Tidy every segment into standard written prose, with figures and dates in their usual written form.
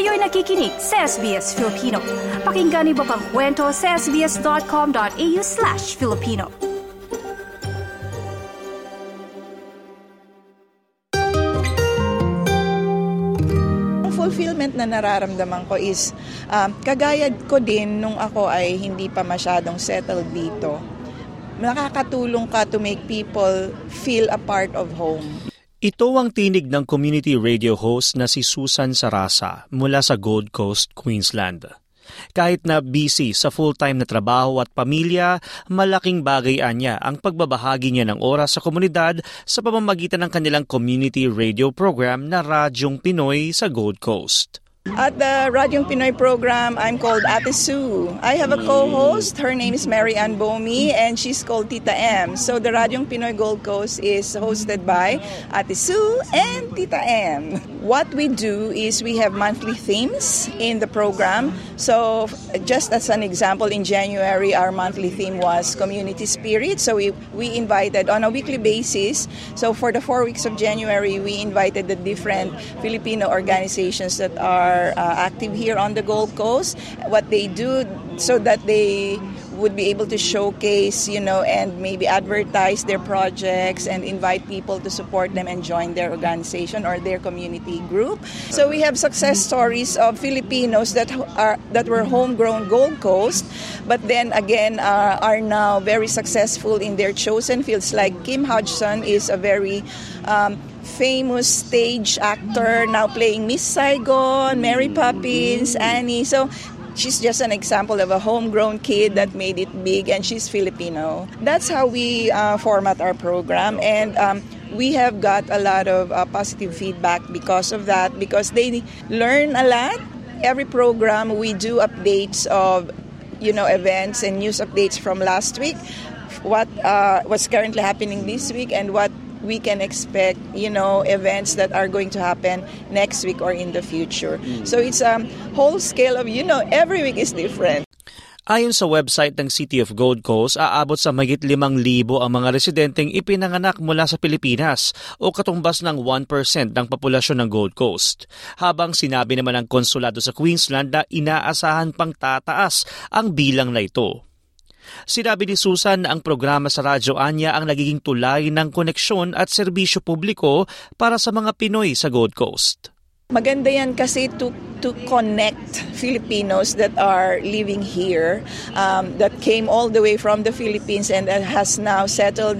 Kayo'y nakikinig sa SBS Filipino. Pakinggan niyo pa ang kwento sa sbs.com.au/Filipino. Fulfillment na nararamdaman ko is kagaya ko din nung ako ay hindi pa masyadong settled dito. Nakakatulong ka to make people feel a part of home. Ito ang tinig ng community radio host na si Susan Sarasa mula sa Gold Coast, Queensland. Kahit na busy sa full-time na trabaho at pamilya, malaking bagay niya ang pagbabahagi niya ng oras sa komunidad sa pamamagitan ng kanilang community radio program na Radyong Pinoy sa Gold Coast. At the Radyong Pinoy program, I'm called Ate Sue. I have a co-host. Her name is Mary Ann Bomi, and she's called Tita M. So the Radyong Pinoy Gold Coast is hosted by Ate Sue and Tita M. What we do is we have monthly themes in the program. So just as an example, in January, our monthly theme was community spirit. So we invited on a weekly basis. So for the 4 weeks of January, we invited the different Filipino organizations that are active here on the Gold Coast, what they do so that they would be able to showcase, and maybe advertise their projects and invite people to support them and join their organization or their community group. So we have success stories of Filipinos that were homegrown Gold Coast, but then again are now very successful in their chosen fields. Like Kim Hodgson is a very famous stage actor, now playing Miss Saigon, Mary Poppins, Annie. So she's just an example of a homegrown kid that made it big, and she's Filipino. That's how we format our program, and we have got a lot of positive feedback because of that, because they learn a lot. Every program we do updates of events and news updates from last week, what was currently happening this week, and what we can expect, events that are going to happen next week or in the future. So it's a whole scale of, every week is different. Ayon sa website ng City of Gold Coast, aabot sa mahigit 5,000 ang mga residenteng ipinanganak mula sa Pilipinas o katumbas ng 1% ng populasyon ng Gold Coast. Habang sinabi naman ng konsulado sa Queensland na inaasahan pang tataas ang bilang na ito. Sinabi ni Susan na ang programa sa Radyo Anya ang nagiging tulay ng koneksyon at serbisyo publiko para sa mga Pinoy sa Gold Coast. Maganda yan kasi to connect Filipinos that are living here, that came all the way from the Philippines and that has now settled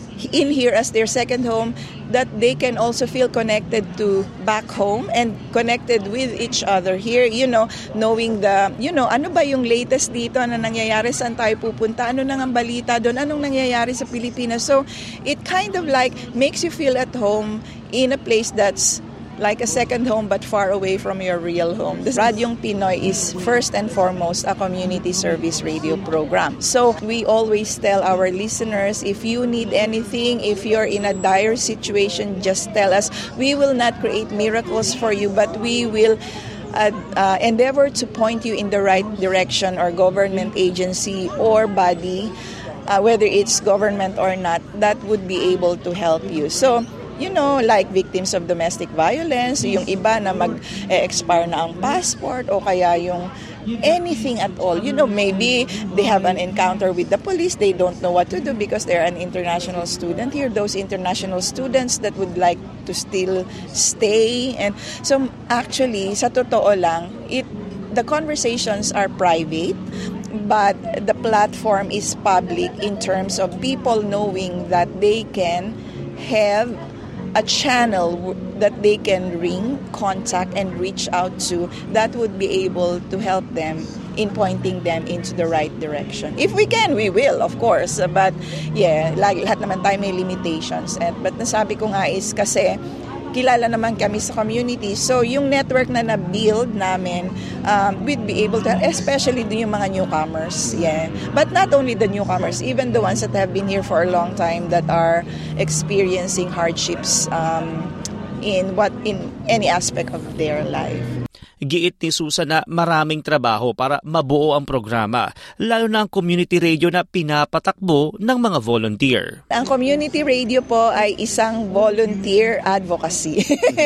in here as their second home, that they can also feel connected to back home and connected with each other here, knowing ano ba yung latest dito na nangyayari, saan tayo pupunta, ano nang ang balita doon, anong nangyayari sa Pilipinas. So it kind of like makes you feel at home in a place that's like a second home but far away from your real home. The Radyong Pinoy is first and foremost a community service radio program. So we always tell our listeners, if you need anything, if you're in a dire situation, just tell us. We will not create miracles for you, but we will endeavor to point you in the right direction, or government agency or body, whether it's government or not, that would be able to help you. So like victims of domestic violence, yung iba na mag-expire na ang passport o kaya yung anything at all. Maybe they have an encounter with the police, they don't know what to do because they're an international student here. Those international students that would like to still stay. And so actually, sa totoo lang, the conversations are private, but the platform is public in terms of people knowing that they can have a channel that they can ring, contact, and reach out to that would be able to help them in pointing them into the right direction. If we can, we will, of course. But lahat naman tayo may limitations. But nasabi ko nga is kasi kilala naman kami sa community. So yung network na na-build namin, we'd be able to, especially yung mga newcomers. Yeah. But not only the newcomers, even the ones that have been here for a long time that are experiencing hardships in any aspect of their life. Giit ni Susan na maraming trabaho para mabuo ang programa, lalo na ang community radio na pinapatakbo ng mga volunteer. Ang community radio po ay isang volunteer advocacy.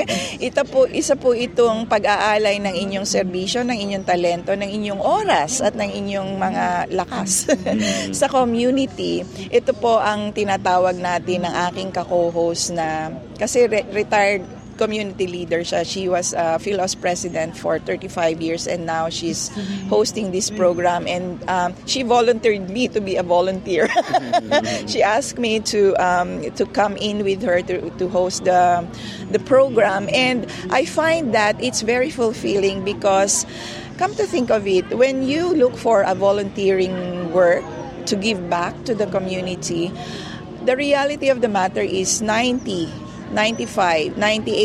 Isa po itong pag-aalay ng inyong serbisyo, ng inyong talento, ng inyong oras at ng inyong mga lakas sa community. Ito po ang tinatawag natin ng aking ka-co-host na kasi retired community leader siya. She was Philos president for 35 years and now she's hosting this program, and she volunteered me to be a volunteer. She asked me to come in with her to host the program, and I find that it's very fulfilling because come to think of it, when you look for a volunteering work to give back to the community, the reality of the matter is 98%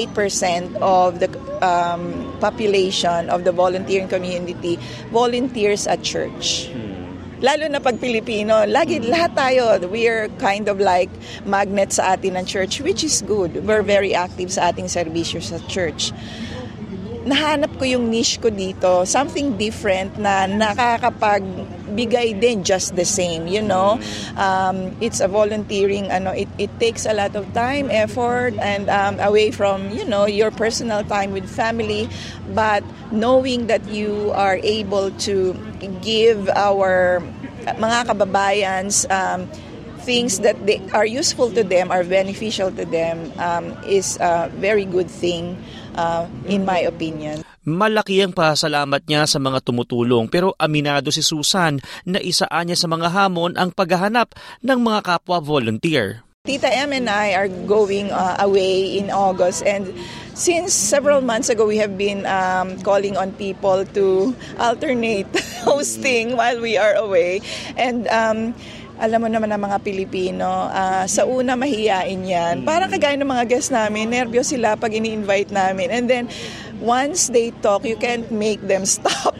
of the population of the volunteering community volunteers at church. Lalo na pag Pilipino, lahat tayo, we're kind of like magnet sa atin ng church, which is good. We're very active sa ating serbisyo sa church. Nahanap ko yung niche ko dito, something different na nakakapagbigay din just the same, you know. It's a volunteering, it takes a lot of time, effort, and away from, you know, your personal time with family, but knowing that you are able to give our mga kababayans things that they are useful to them, are beneficial to them, is a very good thing. In my opinion. Malaki ang pasalamat niya sa mga tumutulong, pero aminado si Susan na isaan niya sa mga hamon ang paghahanap ng mga kapwa volunteer. Tita M and I are going away in August, and since several months ago we have been calling on people to alternate hosting while we are away, and alam mo naman ang mga Pilipino, sa una mahiyain yan. Parang kagaya ng mga guests namin, nervyos sila pag ini-invite namin. And then, once they talk, you can't make them stop.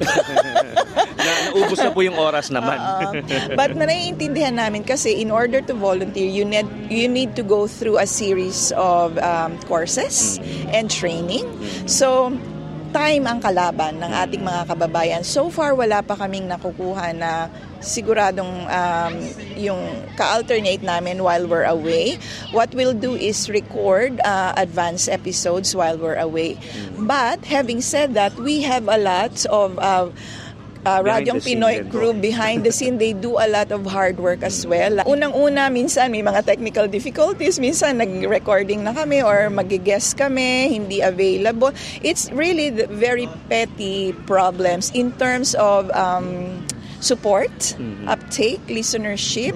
Naubos na po yung oras naman. But naiintindihan namin kasi in order to volunteer, you need to go through a series of courses and training. So, time ang kalaban ng ating mga kababayan. So far, wala pa kaming nakukuha na siguradong yung ka-alternate namin while we're away. What we'll do is record advance episodes while we're away. But having said that, we have a lot of Radyong Pinoy crew behind the scene. They do a lot of hard work as well. Unang-una, minsan may mga technical difficulties. Minsan nag-recording na kami or mag-guest kami, hindi available. It's really very petty problems in terms of support, uptake, listenership.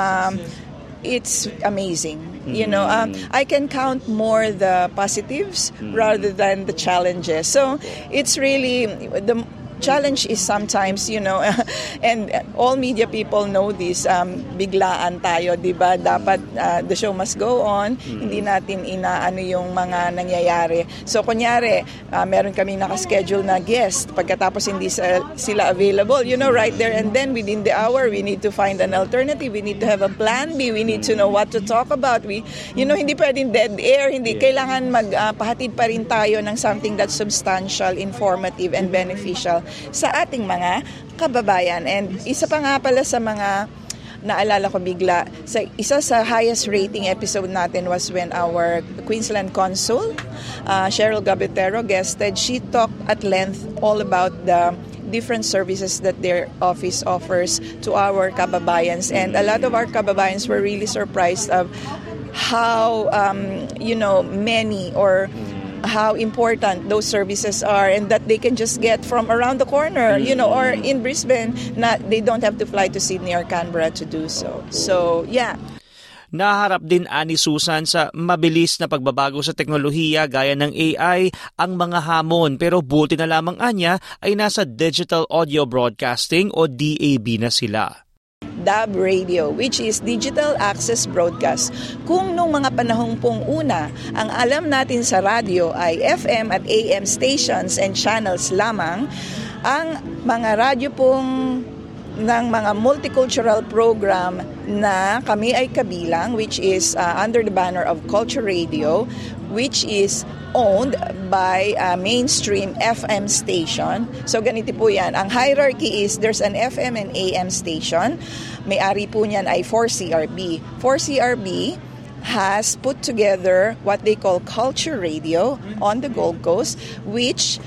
It's amazing. You know, I can count more the positives rather than the challenges. So it's really the challenge is sometimes, you know, and all media people know this, biglaan tayo, di ba? Dapat the show must go on, hindi natin inaano yung mga nangyayari. So, kunyari, meron kaming nakaschedule na guest, pagkatapos hindi sila available, you know, right there and then within the hour, we need to find an alternative, we need to have a plan B, we need to know what to talk about. Hindi pwedeng dead air, kailangan magpahatid pa rin tayo ng something that's substantial, informative, and beneficial sa ating mga kababayan. And isa pa nga pala sa mga naalala ko bigla, isa sa highest rating episode natin was when our Queensland Consul, Cheryl Gabetero, guested. She talked at length all about the different services that their office offers to our kababayans. And a lot of our kababayans were really surprised of how, many or how important those services are, and that they can just get from around the corner, or in Brisbane, they don't have to fly to Sydney or Canberra to do so. So, yeah. Naharap din ani Susan sa mabilis na pagbabago sa teknolohiya gaya ng AI ang mga hamon, pero buti na lamang anya ay nasa digital audio broadcasting o DAB na sila. DAB radio, which is Digital Access Broadcast. Kung nung mga panahong pong una, ang alam natin sa radyo ay FM at AM stations and channels lamang, ang mga radyo pong ng mga multicultural program na kami ay kabilang, which is under the banner of Culture Radio, which is owned by a mainstream FM station. So ganito po yan. Ang hierarchy is there's an FM and AM station. May-ari po niyan ay 4CRB. 4CRB has put together what they call Culture Radio on the Gold Coast, which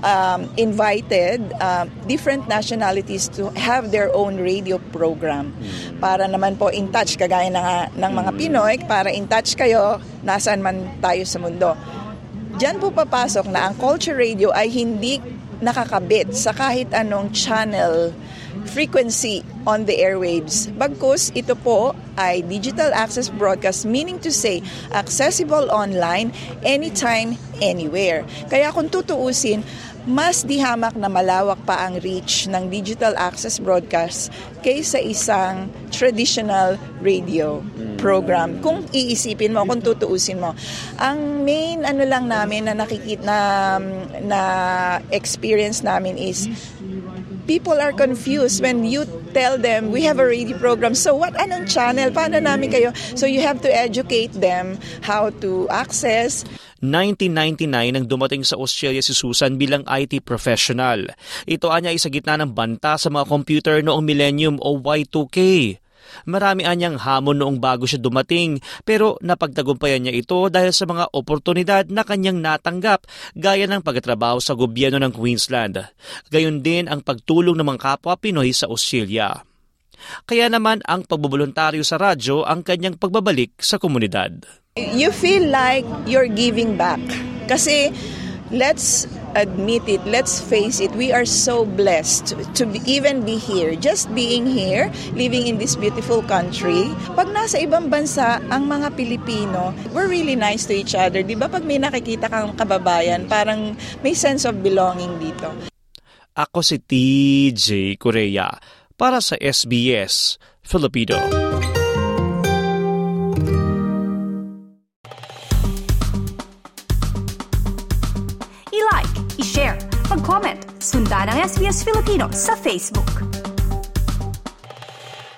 invited different nationalities to have their own radio program para naman po in touch, kagaya ng mga Pinoy, para in touch kayo nasaan man tayo sa mundo. Diyan po papasok na ang Culture Radio ay hindi nakakabit sa kahit anong channel frequency on the airwaves. Bagkus, ito po ay digital access broadcast, meaning to say accessible online anytime, anywhere. Kaya kung tutuusin, mas dihamak na malawak pa ang reach ng digital access broadcast kaysa isang traditional radio program. Kung iisipin mo, kung tutuusin mo, ang main lang namin na nakikita na experience namin is people are confused when you tell them we have a radio program. So what? Anong channel? Paano namin kayo? So you have to educate them how to access. 1999 nang dumating sa Australia si Susan bilang IT professional. Ito anya ay sa gitna ng banta sa mga computer noong millennium o Y2K. Marami anyang hamon noong bago siya dumating, pero napagtagumpayan niya ito dahil sa mga oportunidad na kanyang natanggap gaya ng pagtatrabaho sa gobyerno ng Queensland. Gayon din ang pagtulong ng mga kapwa Pinoy sa Australia. Kaya naman ang pagboboluntaryo sa radyo ang kanyang pagbabalik sa komunidad. You feel like you're giving back. Kasi let's admit it, let's face it, we are so blessed to even be here. Just being here, living in this beautiful country. Pag nasa ibang bansa, ang mga Pilipino, we're really nice to each other. Di ba pag may nakikita kang kababayan, parang may sense of belonging dito. Ako si TJ Korea para sa SBS Filipino. I-like, i-share, mag-comment, sundan ang SBS Filipino sa Facebook.